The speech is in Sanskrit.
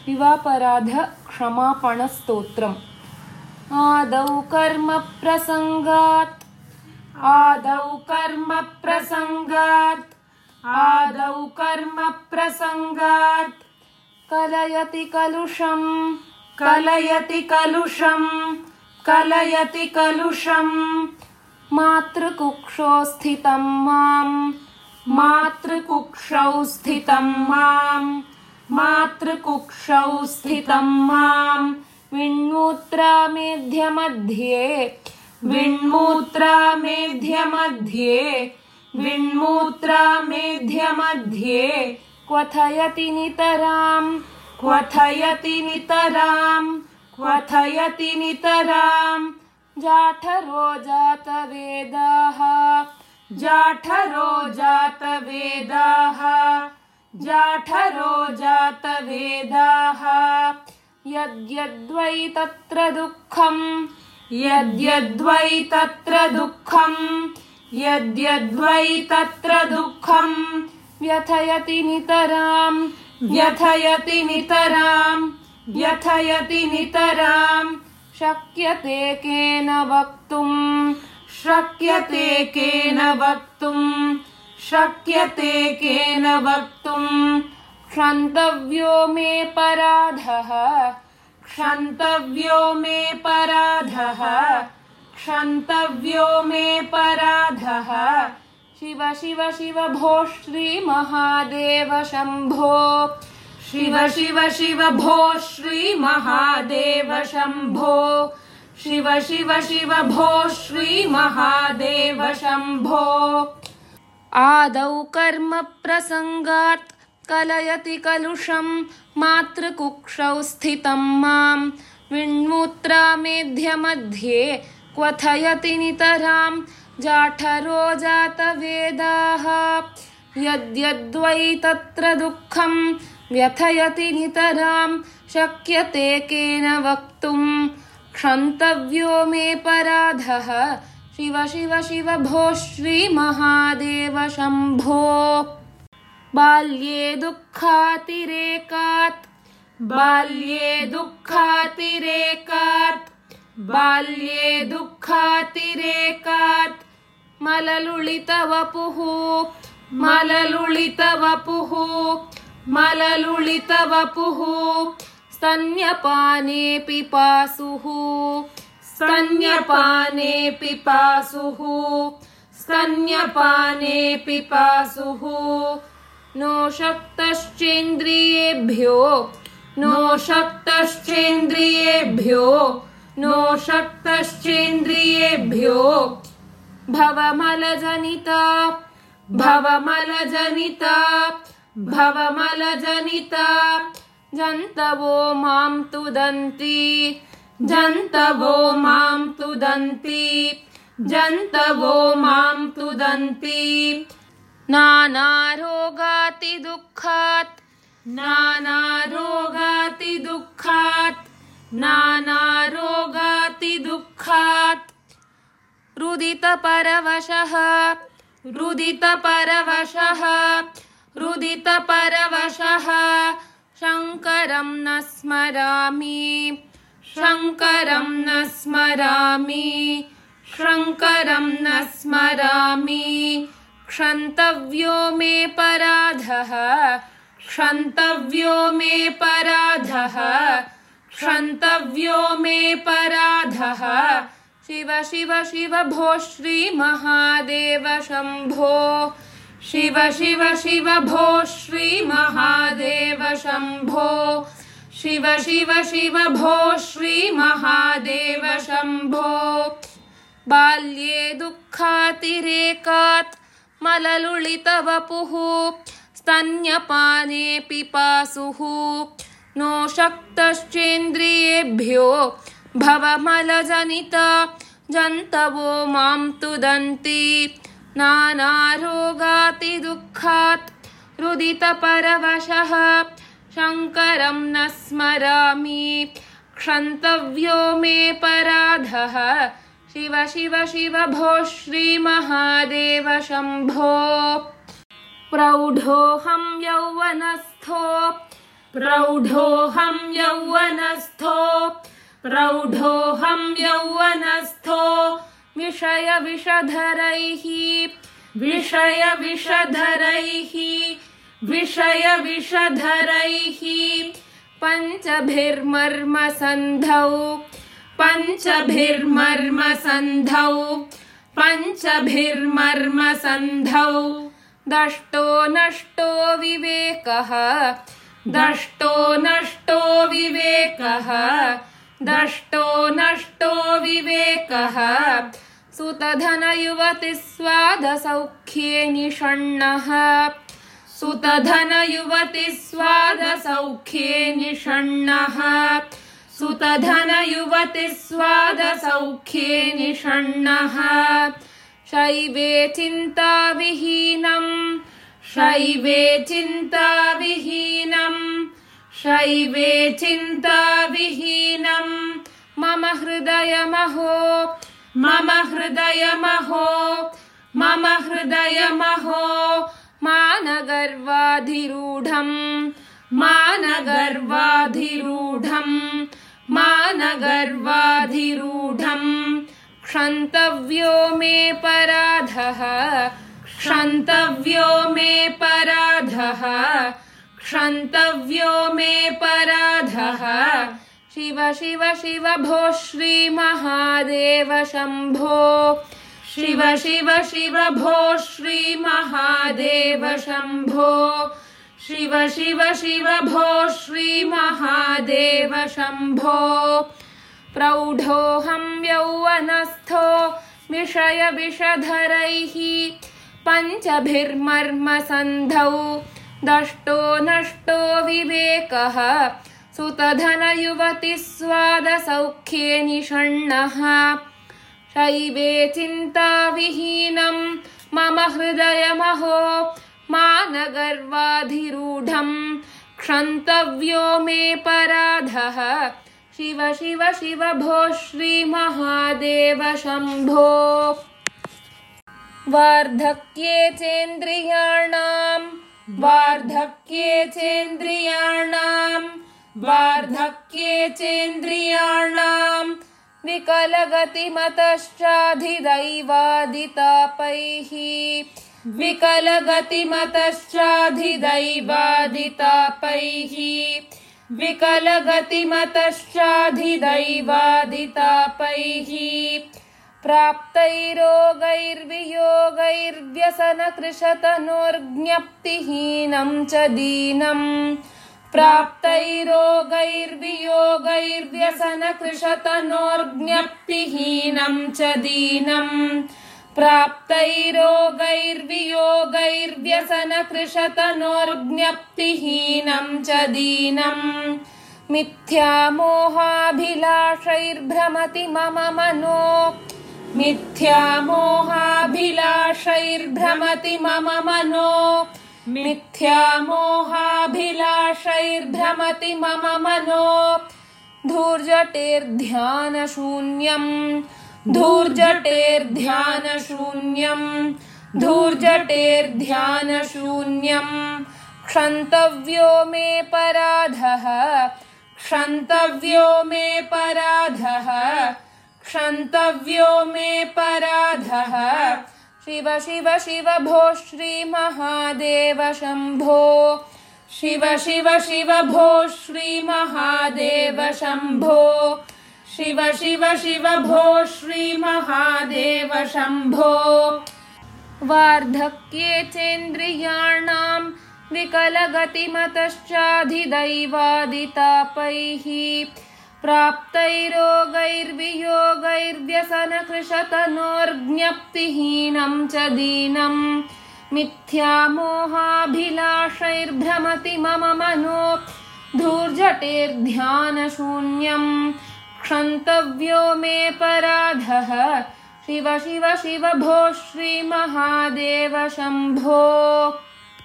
विवापराध क्षमापणस्तोत्रम्। आदौ कर्म प्रसंगात् कलयति कलुषं मातृकुक्षौ स्थितं मां विण्मूत्रामेध्यमध्ये क्वथयति नितरां जाठरो जातवेदाः यद्यद्वै तत्र दुःखं व्यथयति नितरां शक्यते केन वक्तुं क्षन्तव्यो मे पराधः शिव शिव शिव भो श्रीमहादेव शम्भो शिव शिव शिव भो श्रीमहादेव शम्भो शिव शिव शिव भो श्रीमहादेव शम्भो। आदौ कर्म प्रसंगात् कलयति कलुषं मातृकुक्षौ स्थितं मां विण्मूत्रामेध्यमध्ये क्वथयति नितरां जाठरो जातवेदाः यद्यद्वै तत्र दुःखं व्यथयति नितरां शक्यते केन वक्तुं क्षन्तव्यो मे पराधः शिव शिव शिव भो श्रीमहादेव शम्भो। बाल्ये दुःखातिरेकात् मललुलितवपुः स्तन्यपाने पिपासुः नो शक्तश्चेन्द्रियेभ्यो भवमलजनिता जन्तवो मां तुदन्ति नानारोगातिदुःखात् रुदितपरवशः शङ्करं न स्मरामि क्षन्तव्यो मे पराधः शिव शिव शिव भो श्रीमहादेव शम्भो शिव शिव शिव भो श्रीमहादेव शम्भो शिव शिव शिव भो श्रीमहादेव शम्भो। बाल्ये दुःखातिरेकात् मललुलितवपुः स्तन्यपाने पिपासुः नो शक्तश्चेन्द्रियेभ्यो भवमलजनिता जन्तवो मां तुदन्ति नानारोगातिदुःखात् रुदितपरवशः शङ्करं न स्मरामि क्षन्तव्यो मे पराधः शिव शिव शिव भो श्रीमहादेव शम्भो। प्रौढोऽहं यौवनस्थो प्रौढोऽहं यौवनस्थो विषयविषधरैः पञ्चभिर्मर्मसन्धौ दष्टो नष्टो विवेकः सुतधनयुवतिस्वादसौख्ये निषण्णः शैवे चिन्ताविहीनं मम हृदयमहो मानगर्वाधिरूढं क्षन्तव्यो मे पराधः शिव शिव शिव भो श्रीमहादेव शम्भो शिव शिव शिव भो श्रीमहादेव शम्भो शिव शिव शिव भो श्रीमहादेव शम्भो प्रौढोऽहं यौवनस्थो विषयविषधरैः पञ्चभिर्मर्मसन्धौ दष्टो नष्टो विवेकः सुतधनयुवतिस्वादसौख्ये निषण्णः शैवे चिन्ताविहीनं मम हृदयमहो मानगर्वाधिरूढं क्षन्तव्यो मे पराधः शिव शिव शिव भो श्रीमहादेव शम्भो वार्धक्ये चेन्द्रियाणां विकलगतिमतश्चाधिदैवादितापैः प्राप्तैरोगैर्व्यसनकृशतनोर्ज्ञप्तिहीनं च दीनम् प्राप्तैरोगैर्व्यसनकृशतनोर्ज्ञप्तिहीनं च दीनम् मिथ्यामोहाभिलाषैर्भ्रमति मम मनो धूर्जटेर्ध्यानशून्यं क्षन्तव्यो मे पराधः शिव शिव शिव भो श्रीमहादेव शम्भो शिव शिव शिव भो श्रीमहादेव शम्भो शिव शिव शिव भो श्रीमहादेव शम्भो वार्धक्ये चेन्द्रियाणां विकलगतिमतश्चाधिदैवादितापैः प्राप्तैरोगैर्व्यसनकृशतनोर्ज्ञप्तिहीनं च दीनम् मिथ्यामोहाभिलाषैर्भ्रमति मम मनो धूर्जटेर्ध्यानशून्यं क्षन्तव्यो मे पराधः शिव शिव शिव भो श्रीमहादेव शम्भो।